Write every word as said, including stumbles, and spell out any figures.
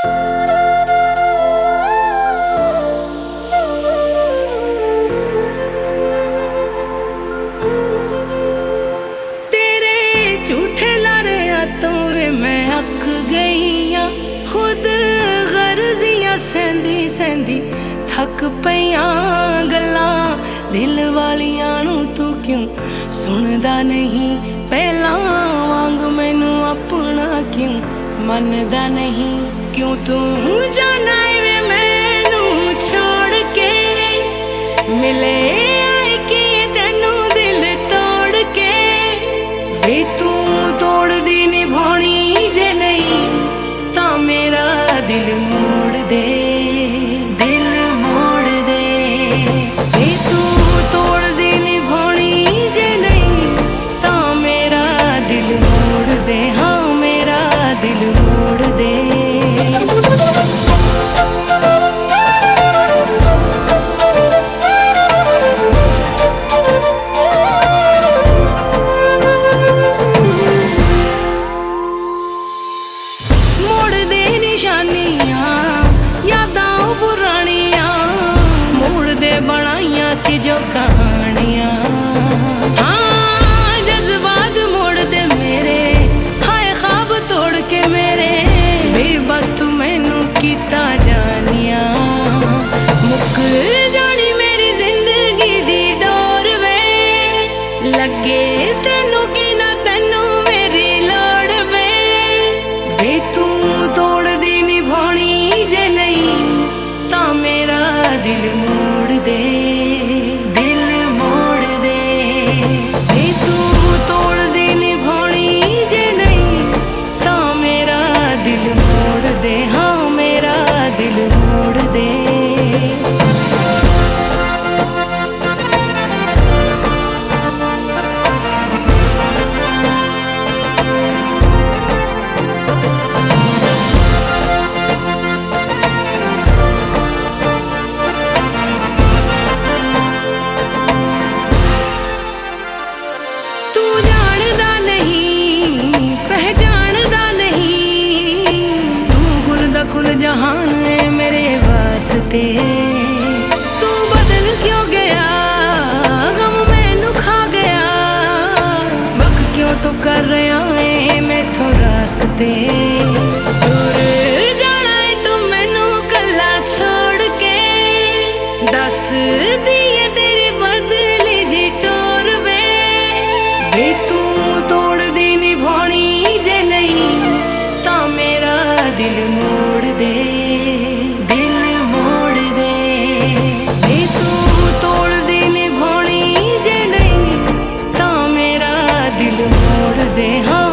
झूठे लारिया तो मैं अक गई हाँ, खुद गर्जियां सहंदी सहंदी थक पईयां गल्लां दिल वालियां नू तू क्यों सुनदा नहीं, पहला वांग मैनू अपना क्यों मनदा नहीं, क्यों तू जाना वे मैनू छोड़ के मिले आए कि तेनू दिल तोड़ के वे तू तोड़ दी निभानी जे नहीं ता मेरा दिल मोड़ दे, दिल मोड़ दे। वे तू तोड़ दी निभानी जे नहीं ता मेरा दिल मोड़ दे, हाँ मेरा दिल मोड़ दे। यादां पुरानियां मोड़ दे बनाइयां सी जो कहानियां, हाँ जज्बात मोड़ दे मेरे, हाय ख्वाब तोड़ के मेरे बेबस तू मैनू कीता जानिया, मुक जानी मेरी जिंदगी दी डोर वे लगे तेनू की ना तेनू मेरी लोड़ वे, वे तू तोड़ दी निभानी जे नहीं ता मेरा दिल मोड़ दे, दिल मोड़ दे। वे तू तोड़ दी निभानी जे नहीं ता मेरा दिल मोड़ दे, हाँ मेरा दिल मोड़ दे। जहान है मेरे वास्ते तू बदल क्यों गया, गम मैनू खा गया, बक क्यों तो कर रहा है मैथों रास्ते, दूर जाना है तू मैनू कल्ला छोड़ के, दस दिए तेरी बदली जी टोर वे, वे तू तोड़ दी निभानी जे नहीं ता मेरा दिल मोड़ दे, दिल मोड़ दे। वे तू तोड़ दी निभानी जे नहीं ता मेरा दिल मोड़ दे, हाँ